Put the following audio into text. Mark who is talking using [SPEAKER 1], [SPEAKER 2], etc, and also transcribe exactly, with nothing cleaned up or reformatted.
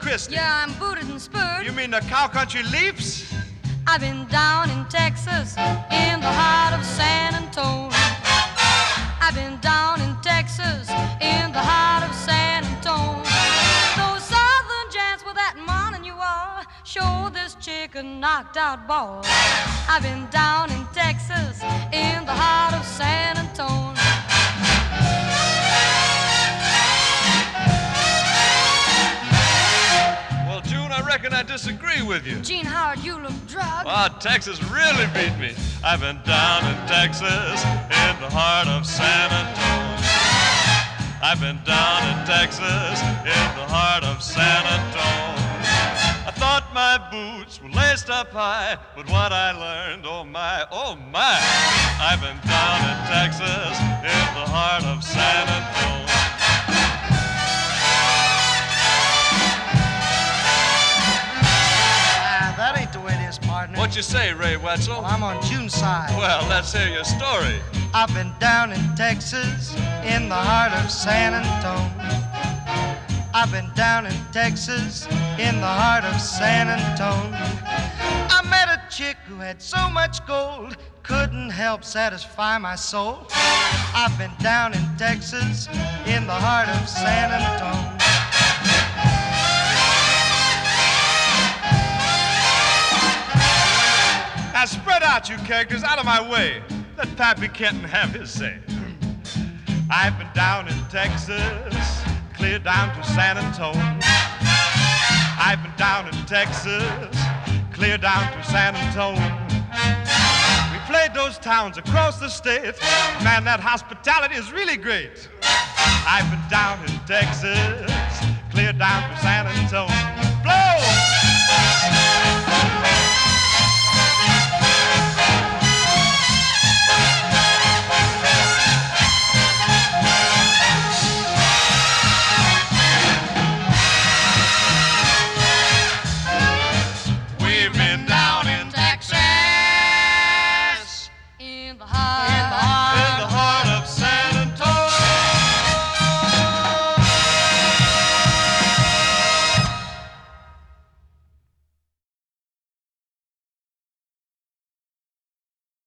[SPEAKER 1] Christie.
[SPEAKER 2] Yeah, I'm booted and spurred.
[SPEAKER 1] You mean the cow country leaps?
[SPEAKER 2] I've been down in Texas, in the heart of San Antonio. I've been down in Texas, in the heart of San Antonio. Those southern gents with that morning you are, show this chick a knocked out ball. I've been down in Texas, in the heart of San Antonio.
[SPEAKER 1] Well, June, I reckon I disagree with you.
[SPEAKER 2] Gene Howard, you look drugged.
[SPEAKER 1] Oh, Texas really beat me. I've been down in Texas, in the heart of San Antonio. I've been down in Texas, in the heart of San Antonio. I thought my boots were laced up high, but what I learned, oh my, oh my. I've been down in Texas, in the heart of San Antonio.
[SPEAKER 3] That ain't the way it is, partner.
[SPEAKER 1] What you say, Ray Wetzel?
[SPEAKER 3] Well, I'm on June's side.
[SPEAKER 1] Well, let's hear your story.
[SPEAKER 3] I've been down in Texas, in the heart of San Antonio. I've been down in Texas, in the heart of San Antonio. I met a chick who had so much gold, couldn't help satisfy my soul. I've been down in Texas, in the heart of San Antonio.
[SPEAKER 1] Now spread out, you characters, out of my way. Let Pappy Kenton have his say. I've been down in Texas, clear down to San Antonio. I've been down in Texas, clear down to San Antonio. We played those towns across the state. Man, that hospitality is really great. I've been down in Texas, clear down to San Antonio.